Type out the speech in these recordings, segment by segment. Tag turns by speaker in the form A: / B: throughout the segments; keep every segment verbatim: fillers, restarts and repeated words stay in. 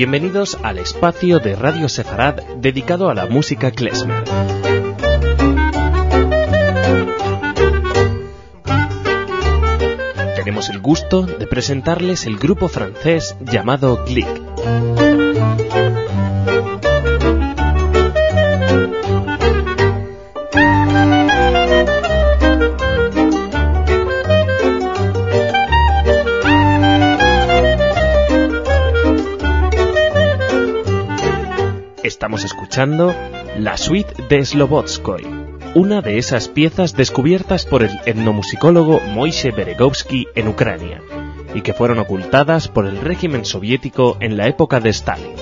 A: Bienvenidos al espacio de Radio Sefarad dedicado a la música klezmer. Tenemos el gusto de presentarles el grupo francés llamado Glick. Estamos escuchando la suite de Slobodskoy, una de esas piezas descubiertas por el etnomusicólogo Moishe Beregovsky en Ucrania y que fueron ocultadas por el régimen soviético en la época de Stalin.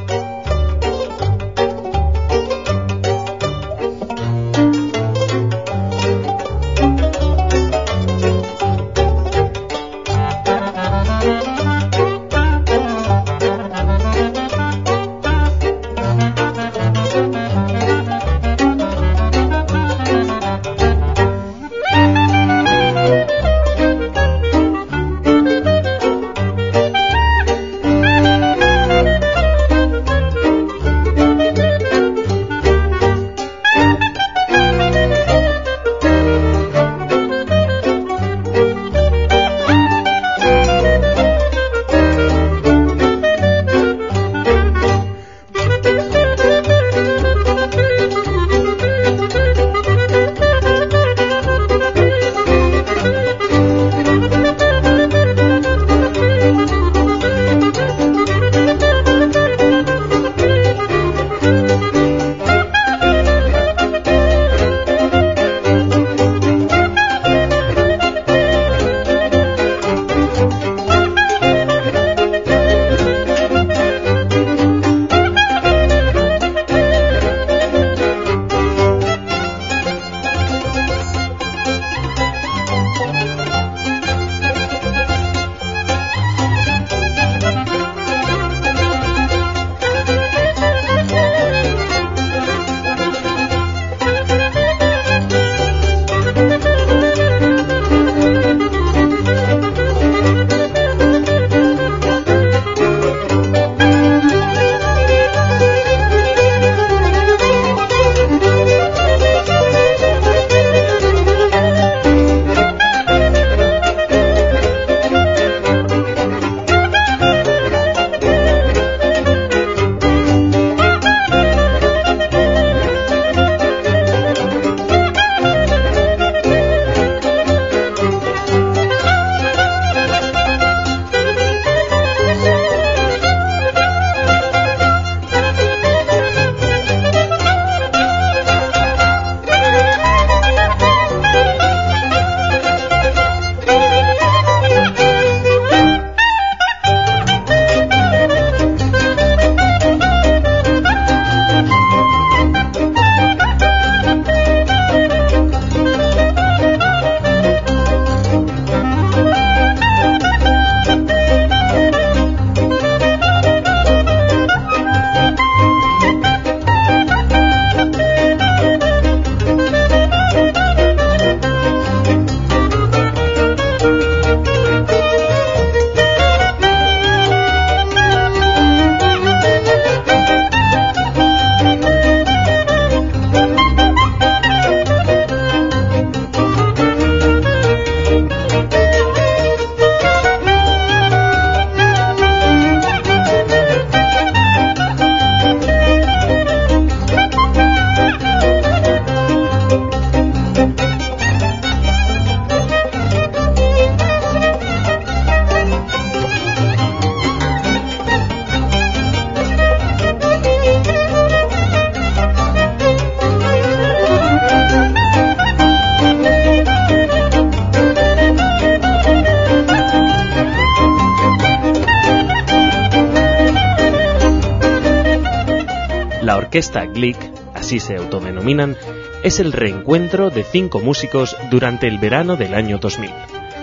A: La orquesta Glick, así se autodenominan, es el reencuentro de cinco músicos durante el verano del año dos mil.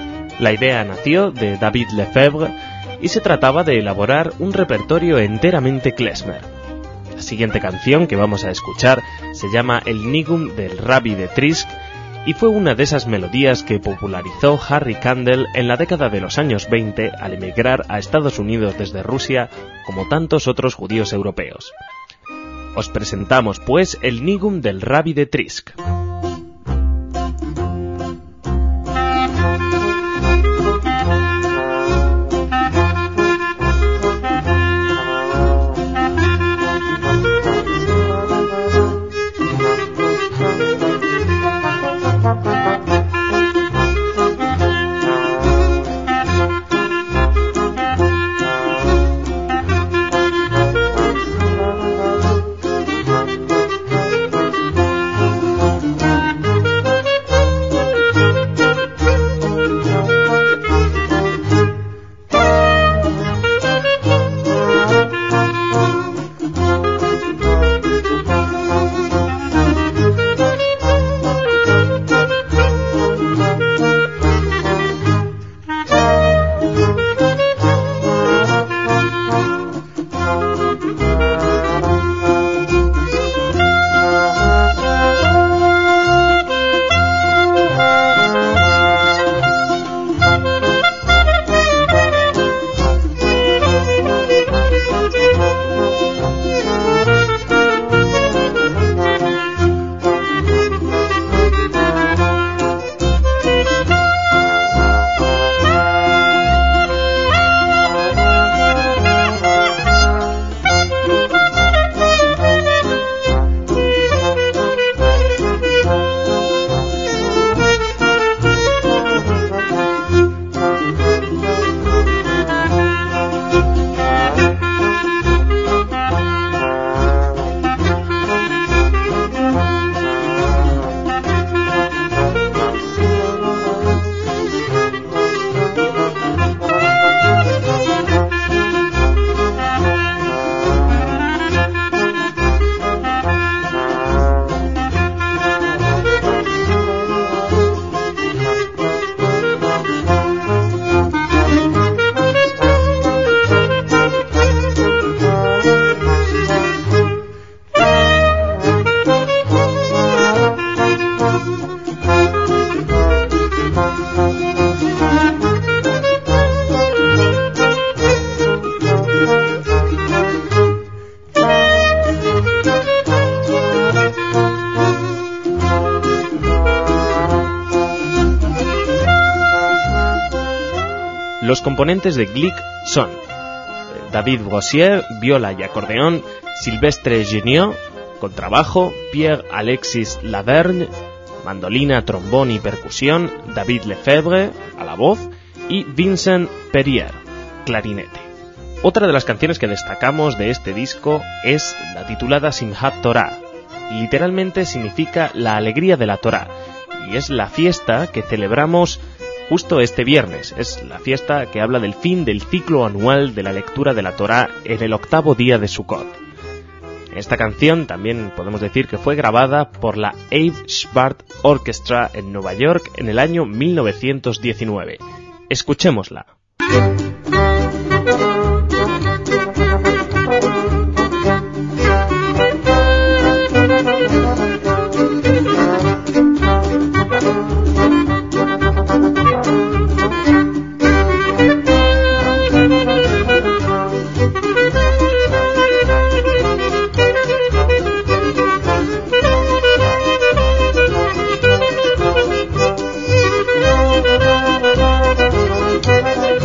A: La idea nació de David Lefebvre y se trataba de elaborar un repertorio enteramente klezmer. La siguiente canción que vamos a escuchar se llama El Nigum del Rabbi de Trisk y fue una de esas melodías que popularizó Harry Kandel en la década de los años veinte al emigrar a Estados Unidos desde Rusia, como tantos otros judíos europeos. Os presentamos, pues, el Nigum del Rabbi de Trisk. Los componentes de Glick son David Brossier, viola y acordeón, Sylvestre Geniot, contrabajo, Pierre-Alexis Lavergne, mandolina, trombón y percusión, David Lefebvre, a la voz, y Vincent Perrier, clarinete. Otra de las canciones que destacamos de este disco es la titulada Simhat Torah. Literalmente significa la alegría de la Torah, y es la fiesta que celebramos justo este viernes. Es la fiesta que habla del fin del ciclo anual de la lectura de la Torá en el octavo día de Sukkot. Esta canción también podemos decir que fue grabada por la Abe Schwartz Orchestra en Nueva York en el año mil novecientos diecinueve. Escuchémosla.
B: Thank you.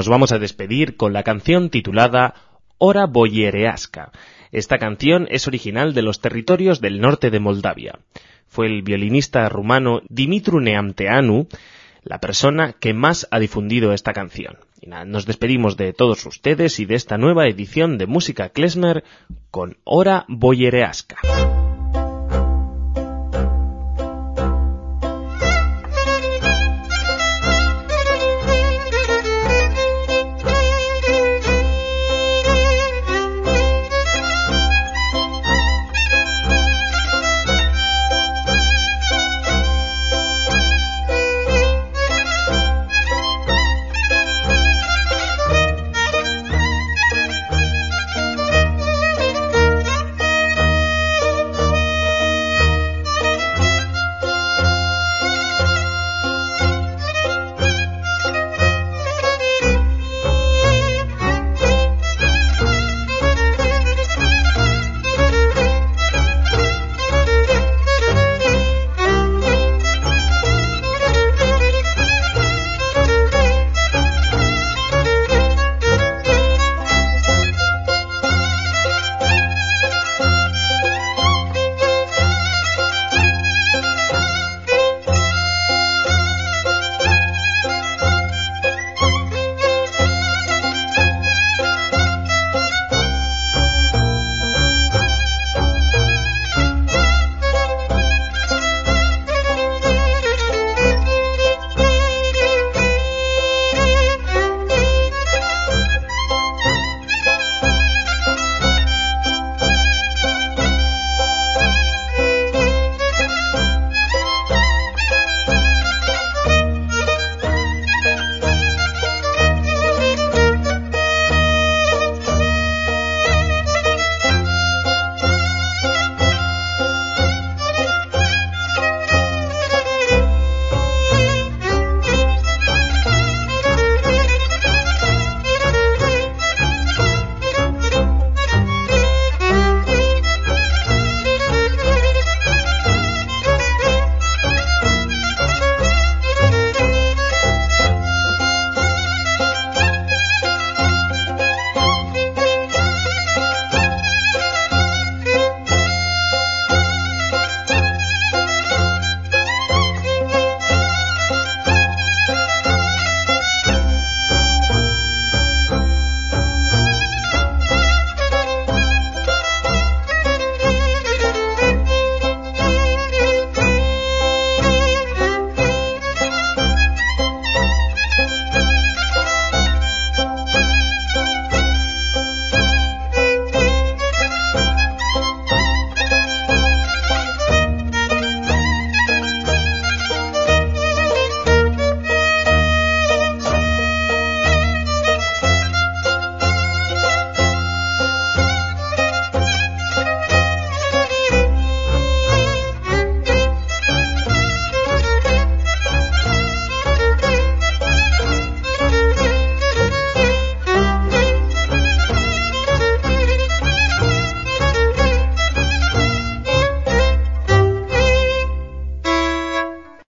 A: nos vamos a despedir con la canción titulada Ora Boiereasca. Esta canción es original de los territorios del norte de Moldavia. Fue el violinista rumano Dumitru Neamteanu la persona que más ha difundido esta canción. Y nada, nos despedimos de todos ustedes y de esta nueva edición de Música Klezmer con Ora Boiereasca.